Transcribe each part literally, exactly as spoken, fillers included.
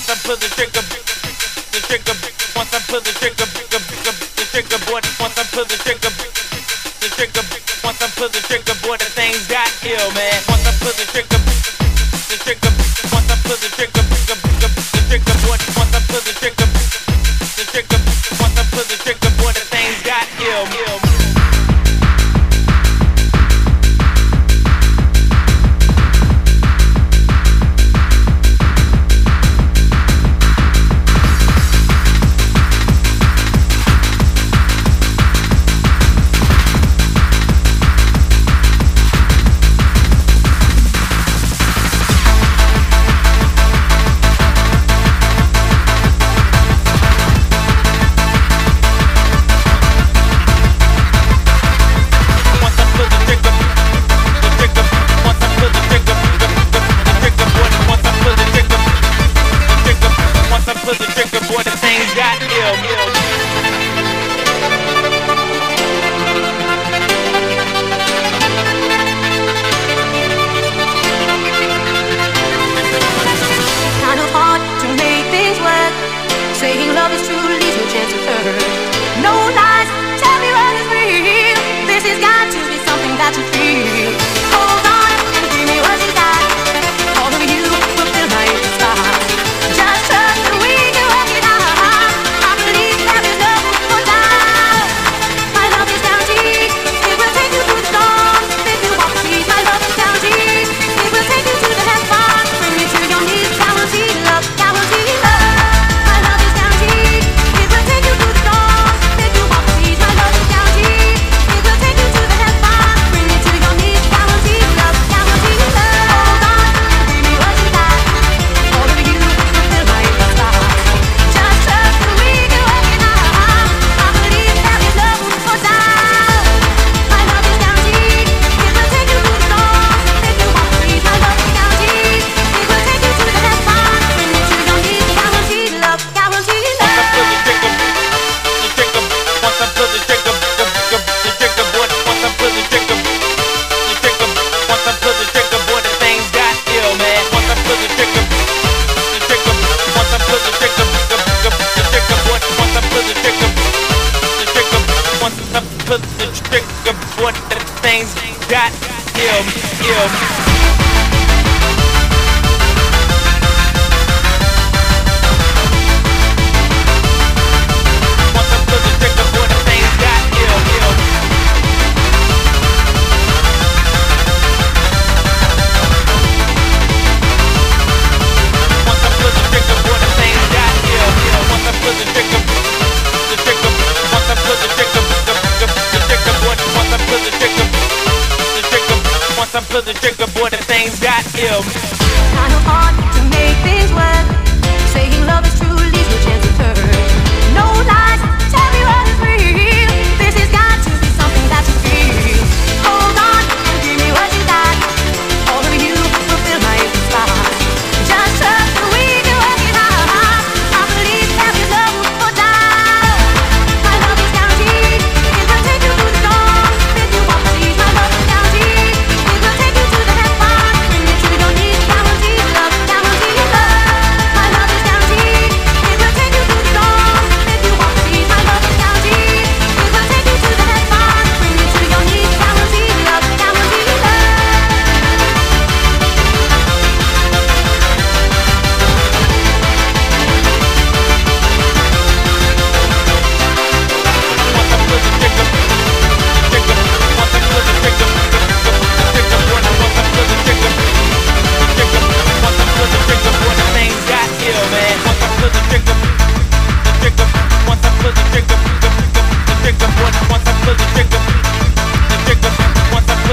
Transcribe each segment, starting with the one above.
once I pull the trigger, the trigger, once I pull the trigger, the trigger, boy, once I pull the trigger, the trigger, once I pull the trigger, boy, the things got ill, man. Once I pull the trigger, the trigger, once I pull the trigger, the trigger, boy, once I pull the trigger, the trigger, once I pull the trigger, boy, the things got ill, ill.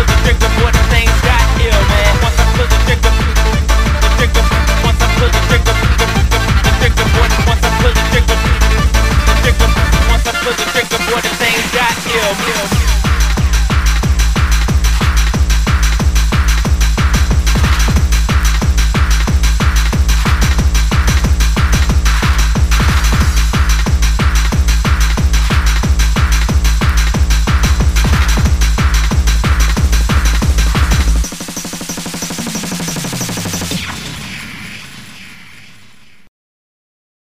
Once I pull the trigger,